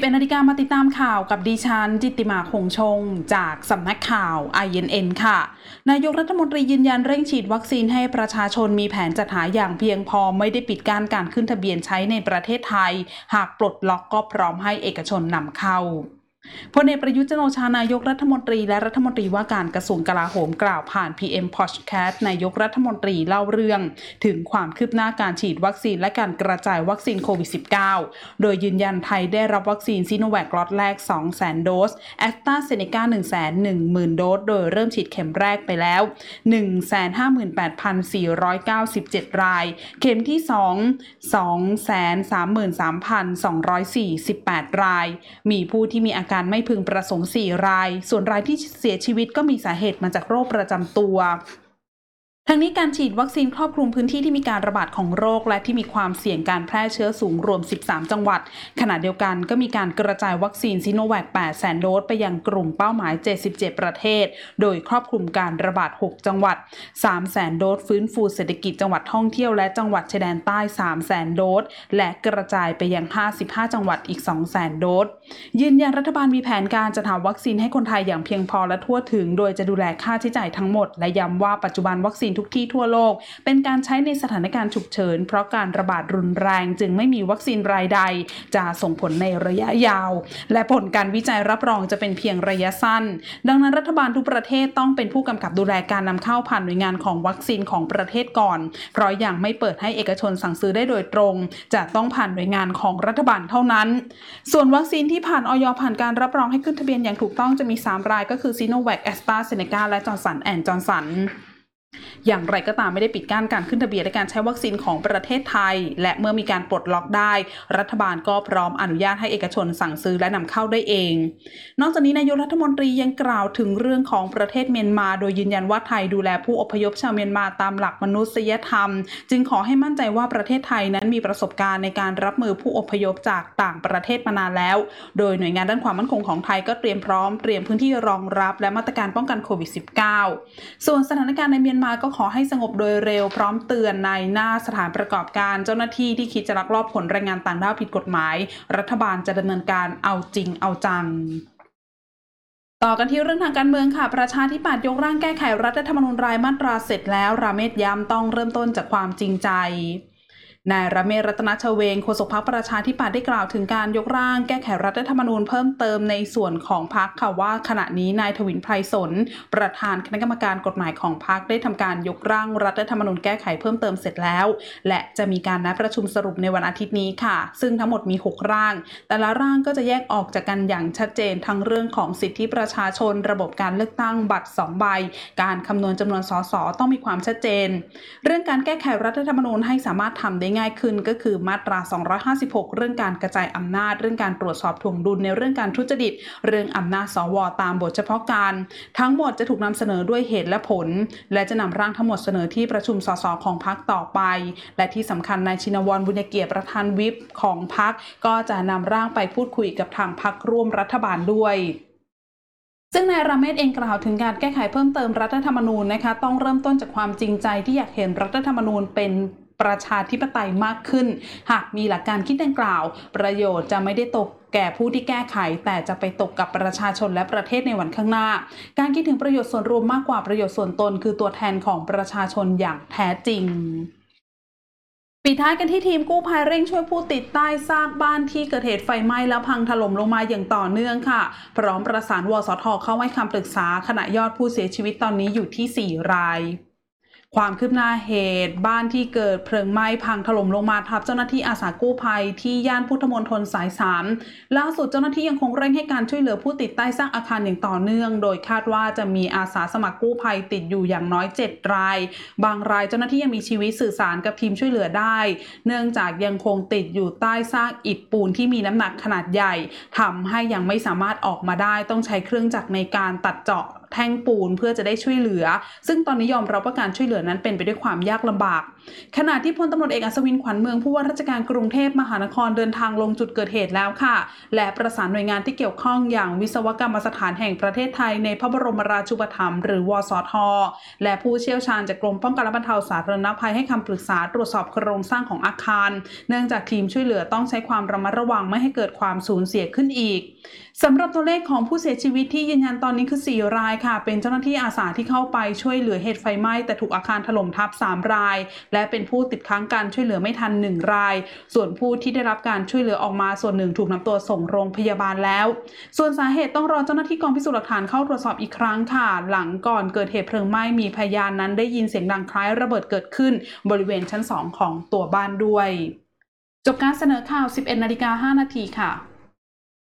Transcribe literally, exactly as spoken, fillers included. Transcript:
สิบเอ็ดนาฬิกามาติดตามข่าวกับดิฉันจิตติมาคงชงจากสำนักข่าว ไอ เอ็น เอ็น ค่ะนายกรัฐมนตรียืนยันเร่งฉีดวัคซีนให้ประชาชนมีแผนจัดหาอย่างเพียงพอไม่ได้ปิดกั้นการขึ้นทะเบียนใช้ในประเทศไทยหากปลดล็อกก็พร้อมให้เอกชนนำเข้าพลเอกประยุทธ์จันทร์โอชานายกรัฐมนตรีและรัฐมนตรีว่าการกระทรวงกลาโหมกล่าวผ่าน พี เอ็ม Podcast นายกรัฐมนตรีเล่าเรื่องถึงความคืบหน้าการฉีดวัคซีนและการกระจายวัคซีนโควิด สิบเก้า โดยยืนยันไทยได้รับวัคซีนซิโนแวคล็อตแรก สองแสน โดสแอสตราเซเนกา หนึ่งแสนหนึ่งหมื่น โดสโดยเริ่มฉีดเข็มแรกไปแล้ว หนึ่งแสนห้าหมื่นแปดพันสี่ร้อยเก้าสิบเจ็ด รายเข็มที่สอง สองแสนสามหมื่นสามพันสองร้อยสี่สิบแปด รายมีผู้ที่มีอาการไม่พึงประสงค์สี่รายส่วนรายที่เสียชีวิตก็มีสาเหตุมาจากโรคประจำตัวทั้งนี้การฉีดวัคซีนครอบคลุมพื้นที่ที่มีการระบาดของโรคและที่มีความเสี่ยงการแพร่เชื้อสูงรวมสิบสามจังหวัดขณะเดียวกันก็มีการกระจายวัคซีนซิโนแวค แปดแสน โดสไปยังกลุ่มเป้าหมายเจ็ดสิบเจ็ดประเทศโดยครอบคลุมการระบาดหกจังหวัด สามแสน โดสฟื้นฟูเศรษฐกิจจังหวัดท่องเที่ยวและจังหวัดชายแดนใต้ สามแสน โดสและกระจายไปยังห้าสิบห้าจังหวัดอีก สองแสน โดสยืนยันรัฐบาลมีแผนการจัดหาวัคซีนให้คนไทยอย่างเพียงพอและทั่วถึงโดยจะดูแลค่าใช้จ่ายทั้งหมดและย้ำว่าปัจจุบันวัคซีนทุกที่ทั่วโลกเป็นการใช้ในสถานการณ์ฉุกเฉินเพราะการระบาดรุนแรงจึงไม่มีวัคซีนรายใดจะส่งผลในระยะยาวและผลการวิจัยรับรองจะเป็นเพียงระยะสั้นดังนั้นรัฐบาลทุกประเทศต้องเป็นผู้กำกับดูแลการนำเข้าผ่านหน่วยงานของวัคซีนของประเทศก่อนเพราะยังไม่เปิดให้เอกชนสั่งซื้อได้โดยตรงจะต้องผ่านหน่วยงานของรัฐบาลเท่านั้นส่วนวัคซีนที่ผ่านอย.ผ่านการรับรองให้ขึ้นทะเบียนอย่างถูกต้องจะมีสามรายก็คือซิโนแวค แอสตราเซเนกาและจอร์นสันแอนด์จอร์นสันอย่างไรก็ตามไม่ได้ปิดกั้นการขึ้นทะเบียนและการใช้วัคซีนของประเทศไทยและเมื่อมีการปลดล็อกได้รัฐบาลก็พร้อมอนุญาตให้เอกชนสั่งซื้อและนำเข้าได้เองนอกจากนี้นายกรัฐมนตรียังกล่าวถึงเรื่องของประเทศเมียนมาโดยยืนยันว่าไทยดูแลผู้อพยพชาวเมียนมาตามหลักมนุษยธรรมจึงขอให้มั่นใจว่าประเทศไทยนั้นมีประสบการณ์ในการรับมือผู้อพยพจากต่างประเทศมานานแล้วโดยหน่วยงานด้านความมั่นคงของไทยก็เตรียมพร้อมเตรียมพื้นที่รองรับและมาตรการป้องกันโควิด สิบเก้า ส่วนสถานการณ์ในเมียนมาก็ขอให้สงบโดยเร็วพร้อมเตือนในหน้าสถานประกอบการเจ้าหน้าที่ที่คิดจะลักลอบขนแรงงานต่างด้าวผิดกฎหมายรัฐบาลจะดำเนินการเอาจริงเอาจังต่อกันที่เรื่องทางการเมืองค่ะประชาธิปัตย์ยกร่างแก้ไขรัฐธรรมนูญรายมาตราเสร็จแล้วราเมศย้ำต้องเริ่มต้นจากความจริงใจนายราเมศ รัตนชเวงโฆษกพรรคประชาธิปัตย์ได้กล่าวถึงการยกร่างแก้ไขรัฐธรรมนูญเพิ่มเติมในส่วนของพรรคค่ะว่าขณะนี้นายทวินไพรสนประธานคณะกรรมการกฎหมายของพรรคได้ทำการยกร่างรัฐธรรมนูญแก้ไขเพิ่มเติมเสร็จแล้วและจะมีการนัดประชุมสรุปในวันอาทิตย์นี้ค่ะซึ่งทั้งหมดมีหกร่างแต่ละร่างก็จะแยกออกจากกันอย่างชัดเจนทั้งเรื่องของสิทธิประชาชนระบบการเลือกตั้งบัตรสองใบการคำนวณจำนวนสสต้องมีความชัดเจนเรื่องการแก้ไขรัฐธรรมนูญให้สามารถทำได้ง่ายขึ้นก็คือมาตราสองร้อยห้าสิบหกเรื่องการกระจายอำนาจเรื่องการตรวจสอบถ่วงดุลในเรื่องการทุจริตเรื่องอำนาจสวตามบทเฉพาะการทั้งหมดจะถูกนำเสนอด้วยเหตุและผลและจะนำร่างทั้งหมดเสนอที่ประชุมสสของพรรคต่อไปและที่สำคัญนายชินวรบุญเกียรติประธานวิปของพรรคก็จะนำร่างไปพูดคุยกับทางพรรคร่วมรัฐบาลด้วยซึ่งนายราเมศเองกล่าวถึงการแก้ไขเพิ่มเติมรัฐธรรมนูญนะคะต้องเริ่มต้นจากความจริงใจที่อยากเห็นรัฐธรรมนูญเป็นประชาธิปไตยมากขึ้นหากมีหลักการคิดดังกล่าวประโยชน์จะไม่ได้ตกแก่ผู้ที่แก้ไขแต่จะไปตกกับประชาชนและประเทศในวันข้างหน้าการคิดถึงประโยชน์ส่วนรวมมากกว่าประโยชน์ส่วนตนคือตัวแทนของประชาชนอย่างแท้จริงปิดท้ายกันที่ทีมกู้ภัยเร่งช่วยผู้ติดใต้ซากบ้านที่เกิดเหตุไฟไหม้แล้วพังถล่มลงมาอย่างต่อเนื่องค่ะพร้อมประสานวสท.เข้าให้คำปรึกษาขณะยอดผู้เสียชีวิตตอนนี้อยู่ที่สี่รายความคืบหน้าเหตุบ้านที่เกิดเพลิงไหม้พังถล่มลงมาทับเจ้าหน้าที่อาสากู้ภัยที่ย่านพุทธมณฑลสายสามล่าสุดเจ้าหน้าที่ยังคงเร่งให้การช่วยเหลือผู้ติดใต้ซากอาคารอย่างต่อเนื่องโดยคาดว่าจะมีอาสาสมัครกู้ภัยติดอยู่อย่างน้อยเจ็ดรายบางรายเจ้าหน้าที่ยังมีชีวิตสื่อสารกับทีมช่วยเหลือได้เนื่องจากยังคงติดอยู่ใต้ซากอิฐปูนที่มีน้ำหนักขนาดใหญ่ทำให้ยังไม่สามารถออกมาได้ต้องใช้เครื่องจักรในการตัดเจาะแท่งปูนเพื่อจะได้ช่วยเหลือซึ่งตอนนี้ยอมรับว่าการช่วยเหลือนั้นเป็นไปด้วยความยากลำบากขณะที่พลตำรวจเอกอัศวินขวัญเมืองผู้ว่าราชการกรุงเทพมหานครเดินทางลงจุดเกิดเหตุแล้วค่ะและประสานหน่วยงานที่เกี่ยวข้องอย่างวิศวกรรมสถานแห่งประเทศไทยในพระบรมราชูปถัมภ์หรือวสท.และผู้เชี่ยวชาญจากกรมป้องกันและบรรเทาสาธารณภัยให้คำปรึกษาตรวจสอบโครงสร้างของอาคารเนื่องจากทีมช่วยเหลือต้องใช้ความระมัดระวังไม่ให้เกิดความสูญเสียขึ้นอีกสำหรับตัวเลขของผู้เสียชีวิตที่ยืนยันตอนนี้คือสี่รายค่ะเป็นเจ้าหน้าที่อาสาที่เข้าไปช่วยเหลือเหตุไฟไหม้แต่ถูกอาคารถล่มทับสามรายและเป็นผู้ติดค้างการช่วยเหลือไม่ทันหนึ่งรายส่วนผู้ที่ได้รับการช่วยเหลือออกมาส่วนหนึ่งถูกนำตัวส่งโรงพยาบาลแล้วส่วนสาเหตุต้องรอเจ้าหน้าที่กองพิสูจน์หลักฐานเข้าตรวจสอบอีกครั้งค่ะหลังก่อนเกิดเหตุเพลิงไหม้มีพยานนั้นได้ยินเสียงดังคล้ายระเบิดเกิดขึ้นบริเวณชั้นสองของตัวบ้านด้วยจบการเสนอข่าว สิบเอ็ดนาฬิกาห้านาทีค่ะ